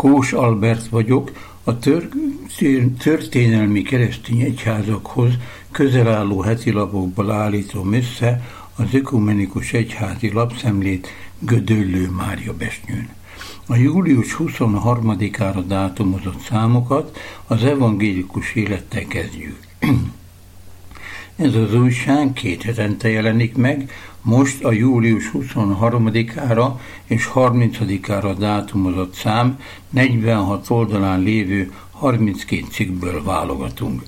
Kós Albert vagyok, a történelmi keresztény egyházakhoz közel álló hetilapokból állítom össze az Ökumenikus Egyházi Lapszemlét Gödöllő Mária Besnyőn. A július 23-ára dátumozott számokat az evangélikus élettel kezdjük. Ez az újság 2 hetente jelenik meg, most a július 23-ára és 30-ára dátumozott szám 46 oldalán lévő 32 cikkből válogatunk.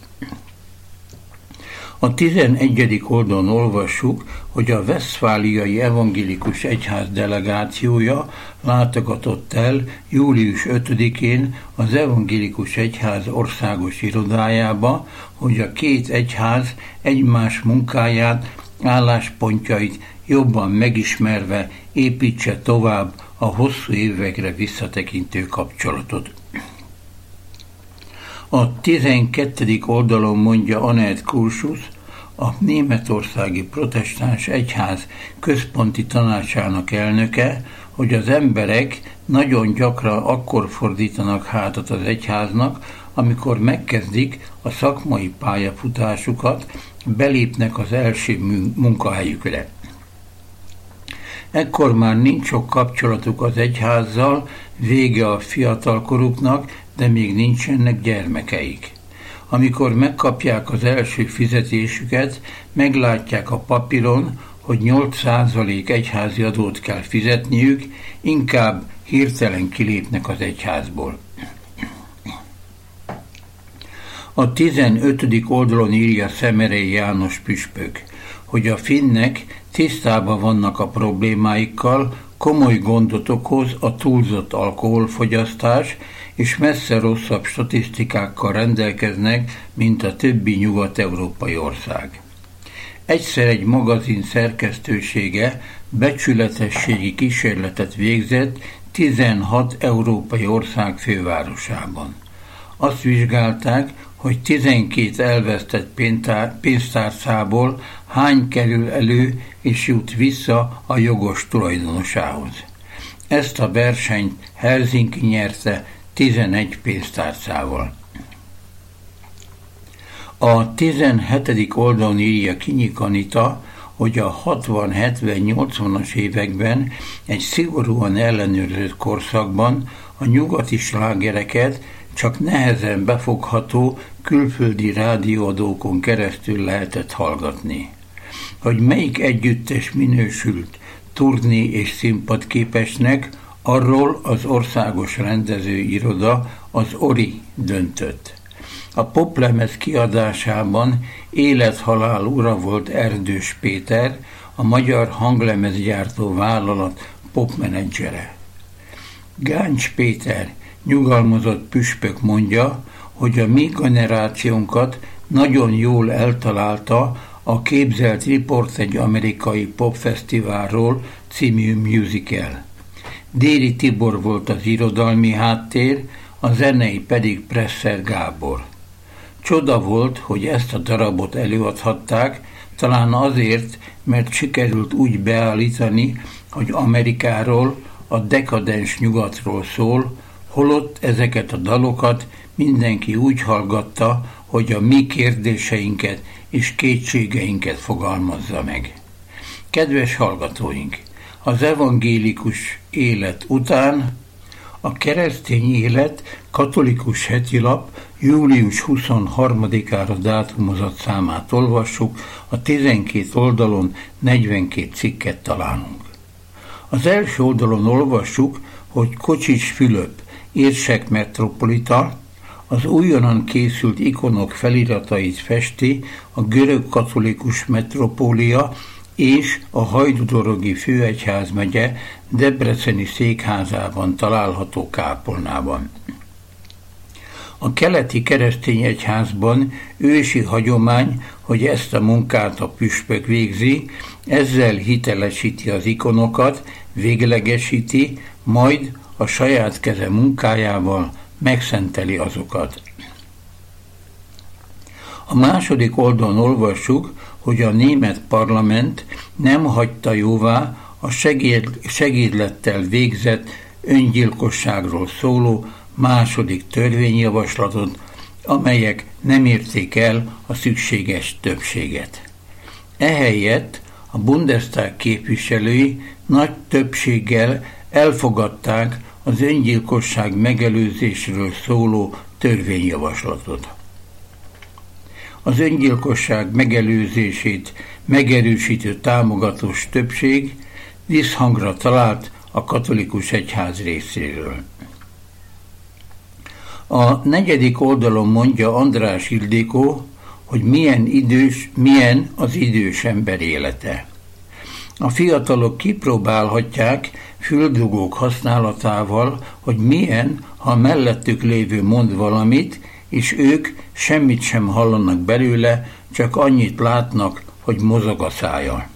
A 11. oldalon olvassuk, hogy a Westfáliai Evangélikus Egyház delegációja látogatott el július 5-én az Evangélikus Egyház országos irodájába, hogy a két egyház egymás munkáját, álláspontjait jobban megismerve építse tovább a hosszú évekre visszatekintő kapcsolatot. A 12. oldalon mondja Annette Kursus, a németországi protestáns egyház központi tanácsának elnöke, hogy az emberek nagyon gyakran akkor fordítanak hátat az egyháznak, amikor megkezdik a szakmai pályafutásukat, belépnek az első munkahelyükre. Ekkor már nincs sok kapcsolatuk az egyházzal, vége a fiatalkoruknak, de még nincsenek gyermekeik. Amikor megkapják az első fizetésüket, meglátják a papíron, hogy 8% egyházi adót kell fizetniük, inkább hirtelen kilépnek az egyházból. A 15. oldalon írja Szemerei János püspök, hogy a finnek tisztában vannak a problémáikkal, komoly gondot okoz a túlzott alkoholfogyasztás, és messze rosszabb statisztikákkal rendelkeznek, mint a többi nyugat-európai ország. Egyszer egy magazin szerkesztősége becsületességi kísérletet végzett 16 európai ország fővárosában. Azt vizsgálták, hogy 12 elvesztett pénztárcából hány kerül elő és jut vissza a jogos tulajdonosához. Ezt a versenyt Helsinki nyerte 11 pénztárcával. A 17. oldalon írja Kinyik Anita, hogy a 60-70-80-as években egy szigorúan ellenőrzött korszakban a nyugati slágereket csak nehezen befogható külföldi rádióadókon keresztül lehetett hallgatni. Hogy melyik együttes minősült turné és színpadképesnek, arról az országos rendezőiroda, az ORI döntött. A poplemez kiadásában élet-halál ura volt Erdős Péter, a magyar hanglemezgyártó vállalat popmenedzsere. Gáncs Péter, nyugalmazott püspök mondja, hogy a mi generációnkat nagyon jól eltalálta a Képzelt riport egy amerikai popfesztiválról című musical. Déri Tibor volt az irodalmi háttér, a zenei pedig Presser Gábor. Csoda volt, hogy ezt a darabot előadhatták, talán azért, mert sikerült úgy beállítani, hogy Amerikáról, a dekadens nyugatról szól, holott ezeket a dalokat mindenki úgy hallgatta, hogy a mi kérdéseinket és kétségeinket fogalmazza meg. Kedves hallgatóink! Az evangélikus élet után a keresztény élet katolikus hetilap július 23-ára dátumozott számát olvassuk, a 12 oldalon 42 cikket találunk. Az első oldalon olvassuk, hogy Kocsis Fülöp, érsek metropolita, az újonnan készült ikonok feliratait festi a görög katolikus metropólia és a Hajdúdorogi főegyházmegye debreceni székházában található kápolnában. A keleti keresztény egyházban ősi hagyomány, hogy ezt a munkát a püspök végzi, ezzel hitelesíti az ikonokat, véglegesíti, majd a saját keze munkájával megszenteli azokat. A második oldalon olvassuk, hogy a német parlament nem hagyta jóvá a segédlettel végzett öngyilkosságról szóló második törvényjavaslatot, amelyek nem érték el a szükséges többséget. Ehelyett a Bundestag képviselői nagy többséggel elfogadták az öngyilkosság megelőzésről szóló törvényjavaslatot. Az öngyilkosság megelőzését megerősítő támogatós többség visszhangra talált a katolikus egyház részéről. A 4. oldalon mondja András Ildikó, hogy milyen az idős ember élete. A fiatalok kipróbálhatják füldugók használatával, hogy milyen, ha mellettük lévő mond valamit, és ők semmit sem hallanak belőle, csak annyit látnak, hogy mozog a szája.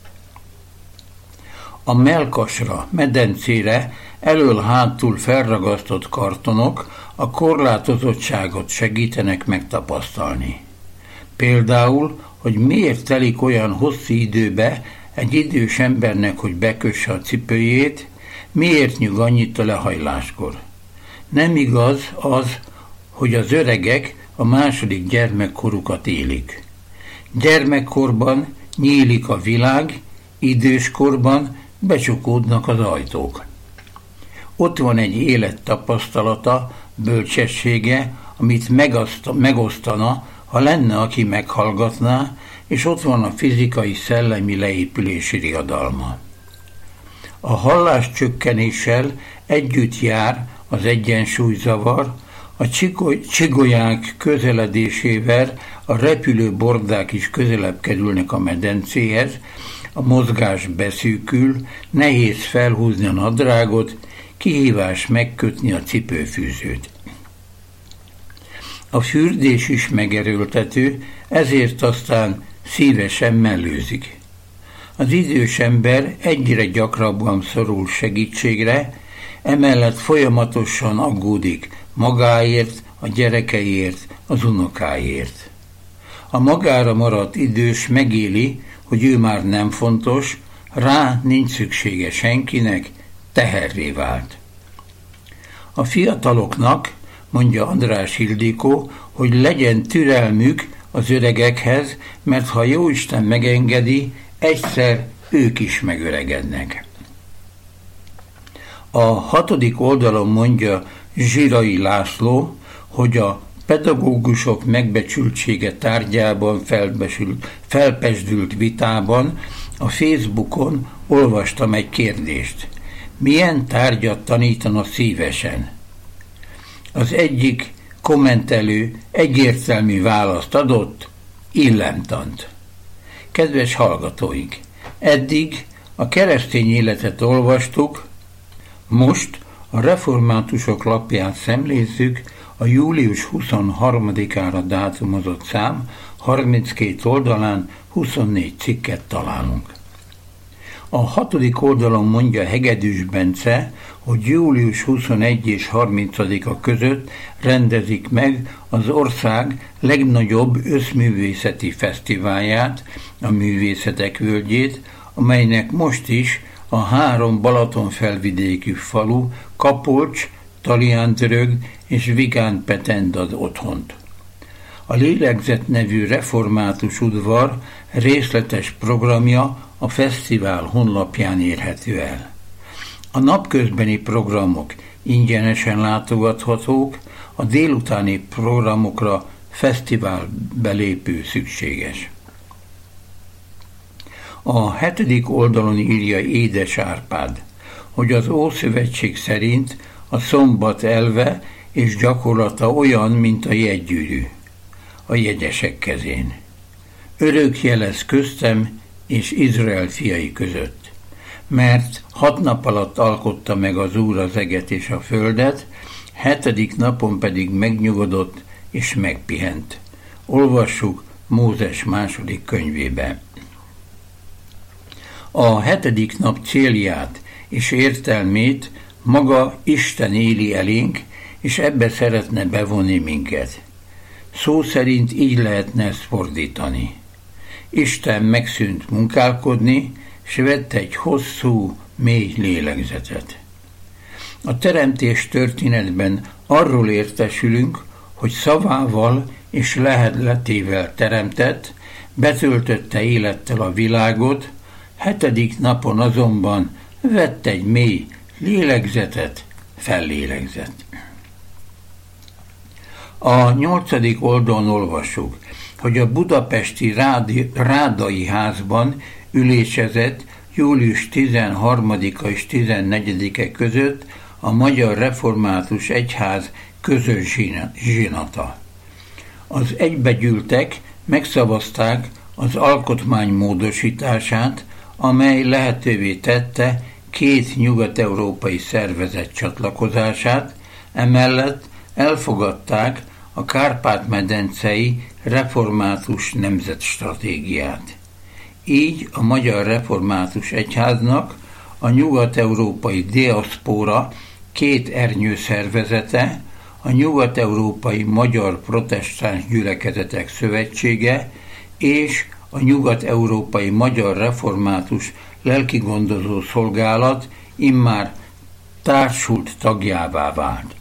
A mellkasra, medencére elől-hátul felragasztott kartonok a korlátozottságot segítenek megtapasztalni. Például, hogy miért telik olyan hosszú időbe egy idős embernek, hogy bekösse a cipőjét, miért nyug annyit a lehajláskor. Nem igaz az, hogy az öregek a második gyermekkorukat élik. Gyermekkorban nyílik a világ, időskorban becsukódnak az ajtók. Ott van egy élettapasztalata, bölcsessége, amit megosztana, ha lenne, aki meghallgatná, és ott van a fizikai szellemi leépülési riadalma. A halláscsökkenéssel együtt jár az egyensúlyzavar, a csigolyák közeledésével a repülő bordák is közelebb kerülnek a medencéhez, a mozgás beszűkül, nehéz felhúzni a nadrágot, kihívás megkötni a cipőfűzőt. A fürdés is megerőltető, ezért aztán szívesen mellőzik. Az idős ember egyre gyakrabban szorul segítségre, emellett folyamatosan aggódik magáért, a gyerekeiért, az unokáért. A magára maradt idős megéli, hogy ő már nem fontos, rá nincs szüksége senkinek, teherré vált. A fiataloknak, mondja András Ildikó, hogy legyen türelmük az öregekhez, mert ha Jóisten megengedi, egyszer ők is megöregednek. A 6. oldalon mondja Zsirai László, hogy a pedagógusok megbecsültsége tárgyában felpesdült vitában a Facebookon olvastam egy kérdést. Milyen tárgyat tanítana szívesen? Az egyik kommentelő egyértelmű választ adott, illemtant. Kedves hallgatóink, eddig a keresztény életet olvastuk, most a reformátusok lapján szemlézzük a július 23-ára dátumozott szám 32 oldalán 24 cikket találunk. A 6. oldalon mondja Hegedűs Bence, hogy július 21 és 30-a között rendezik meg az ország legnagyobb összművészeti fesztiválját, a Művészetek Völgyét, amelynek most is a 3 Balatonfelvidéki falu, Kapolcs, Taliántörög és Vigán-Petend ad otthont. A Lélegzet nevű református udvar részletes programja a fesztivál honlapján érhető el. A napközbeni programok ingyenesen látogathatók, a délutáni programokra fesztivál belépő szükséges. A 7. oldalon írja Édes Árpád, hogy az Ószövetség szerint a szombat elve és gyakorlata olyan, mint a jegygyűrű a jegyesek kezén. Örök lesz köztem és Izrael fiai között, mert 6 nap alatt alkotta meg az Úr az eget és a földet, 7. napon pedig megnyugodott és megpihent. Olvassuk Mózes 2. könyvébe. A 7. nap célját és értelmét maga Isten éli elénk, és ebbe szeretne bevonni minket. Szó szerint így lehetne ezt fordítani. Isten megszűnt munkálkodni, s vett egy hosszú, mély lélegzetet. A teremtés történetben Arról értesülünk, hogy szavával és lehedletével teremtett, betöltötte élettel a világot, 7. napon azonban vett egy mély lélegzetet, fellélegzett. A 8. oldalon olvassuk, hogy a budapesti Rádai házban ülésezett július 13-a és 14-e között a Magyar Református Egyház közös zsinata. Az egybegyűltek megszavazták az alkotmány módosítását, amely lehetővé tette 2 nyugat-európai szervezet csatlakozását, emellett elfogadták a Kárpát-medencei református nemzetstratégiát. Így a Magyar Református Egyháznak a nyugat-európai diaszpóra 2 ernyőszervezete, a Nyugat-európai Magyar Protestáns Gyülekezetek Szövetsége és a Nyugat-európai Magyar Református Lelkigondozó Szolgálat immár társult tagjává vált.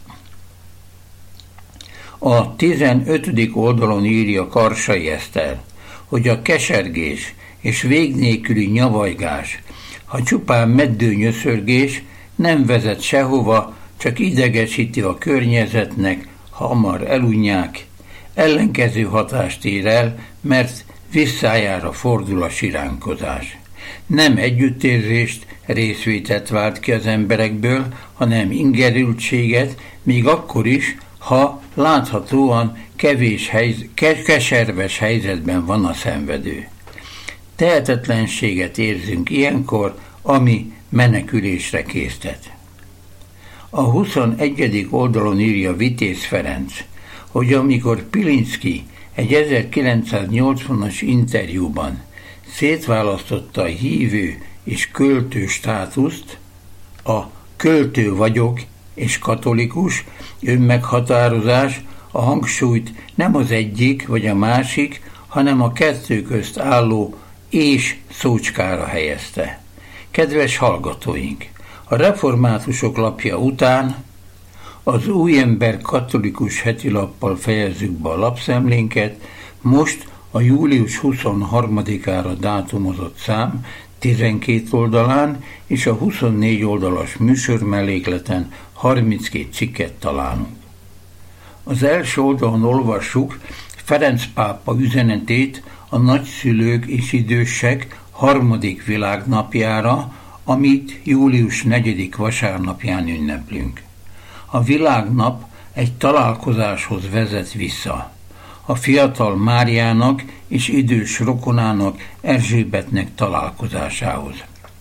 A 15. oldalon írja Karsai Eszter, hogy a kesergés és vég nélküli nyavajgás, ha csupán meddőnyöszörgés, nem vezet sehova, csak idegesíti a környezetnek, hamar elunják, ellenkező hatást ér el, mert visszájára fordul a siránkozás. Nem együttérzést, részvételt vált ki az emberekből, hanem ingerültséget, még akkor is, ha láthatóan keserves helyzetben van a szenvedő. Tehetetlenséget érzünk ilyenkor, ami menekülésre késztet. A 21. oldalon írja Vitéz Ferenc, hogy amikor Pilinszky egy 1980-as interjúban szétválasztotta a hívő és költő státuszt, a költő vagyok és katolikus önmeghatározás a hangsúlyt nem az egyik vagy a másik, hanem a kettő közt álló és szócskára helyezte. Kedves hallgatóink! A reformátusok lapja után az Új Ember katolikus hetilappal fejezzük be a lapszemlénket, most a július 23-ára dátumozott szám 12 oldalán és a 24 oldalas műsormellékleten 32 cikket találunk. Az első oldalon olvassuk Ferenc pápa üzenetét a nagyszülők és idősek 3. világnapjára, amit július 4. vasárnapján ünneplünk. A világnap egy találkozáshoz vezet vissza. A fiatal Máriának és idős rokonának Erzsébetnek találkozásához.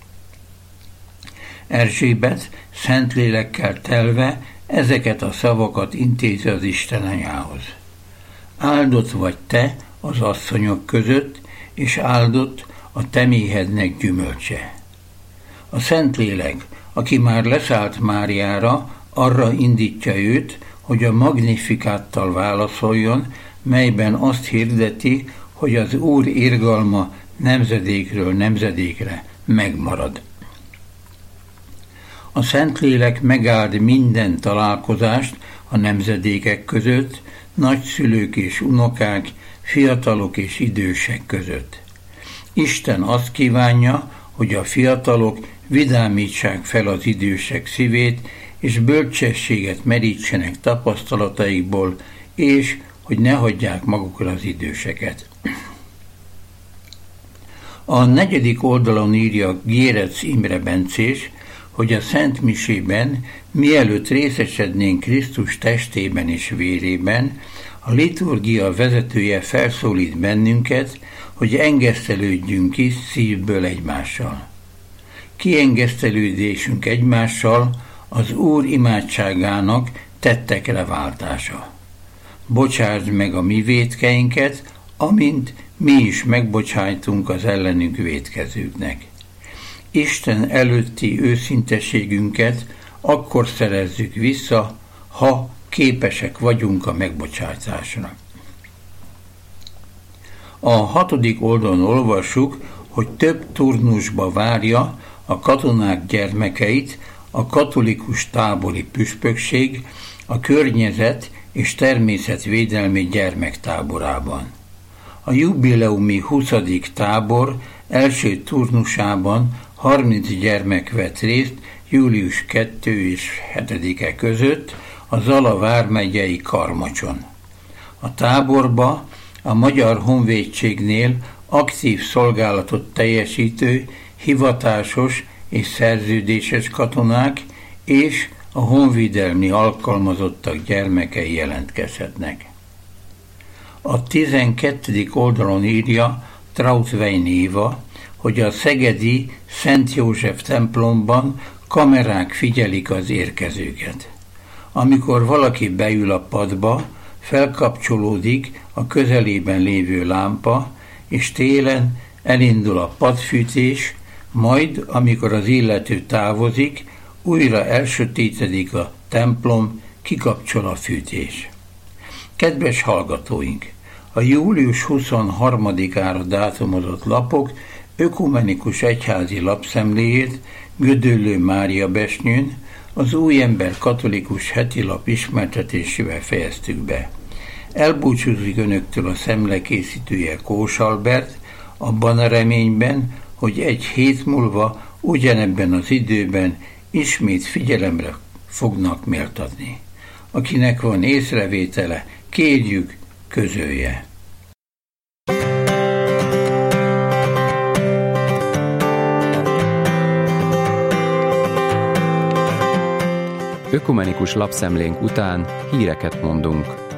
Erzsébet Szentlélekkel telve ezeket a szavakat intézi az Isten anyjához. Áldott vagy te az asszonyok között, és áldott a te méhednek gyümölcse. A Szentlélek, aki már leszállt Máriára, arra indítja őt, hogy a Magnifikáttal válaszoljon, melyben azt hirdeti, hogy az Úr irgalma nemzedékről nemzedékre megmarad. A Szentlélek megáld minden találkozást a nemzedékek között, nagyszülők és unokák, fiatalok és idősek között. Isten azt kívánja, hogy a fiatalok vidámítsák fel az idősek szívét, és bölcsességet merítsenek tapasztalataikból, és hogy ne hagyják magukra az időseket. A 4. oldalon írja Gérec Imre bencés, hogy a Szent Misében, mielőtt részesednénk Krisztus testében és vérében, a liturgia vezetője felszólít bennünket, hogy engesztelődjünk ki szívből egymással. Kiengesztelődésünk egymással az Úr imádságának tettekre váltása. Bocsásd meg a mi vétkeinket, amint mi is megbocsájtunk az ellenünk vétkezőknek. Isten előtti őszinteségünket akkor szerezzük vissza, ha képesek vagyunk a megbocsátásra. A 6. oldalon olvassuk, hogy több turnusba várja a katonák gyermekeit a katolikus tábori püspökség, a környezet és természetvédelmi gyermektáborában. A jubileumi 20. tábor első turnusában 30 gyermek vett részt július 2 és 7-e között a Zala vármegyei Karmacson. A táborba a Magyar Honvédségnél aktív szolgálatot teljesítő hivatásos és szerződéses katonák és a honvédelmi alkalmazottak gyermekei jelentkezhetnek. A 12. oldalon írja Trautwein Éva, hogy a szegedi Szent József templomban kamerák figyelik az érkezőket. Amikor valaki beül a padba, felkapcsolódik a közelében lévő lámpa, és télen elindul a padfűtés, majd, amikor az illető távozik, újra elsötétedik a templom, kikapcsol a fűtés. Kedves hallgatóink! A július 23-ára dátumozott lapok ökumenikus egyházi lapszemléjét Gödöllő Mária Besnyőn, az Új Ember katolikus heti lap ismertetésével fejeztük be. Elbúcsúzik önöktől a szemlekészítője Kós Albert, abban a reményben, hogy egy hét múlva ugyanebben az időben ismét figyelemre fognak méltatni. Akinek van észrevétele, kérjük, közölje. Ökumenikus lapszemlénk után híreket mondunk.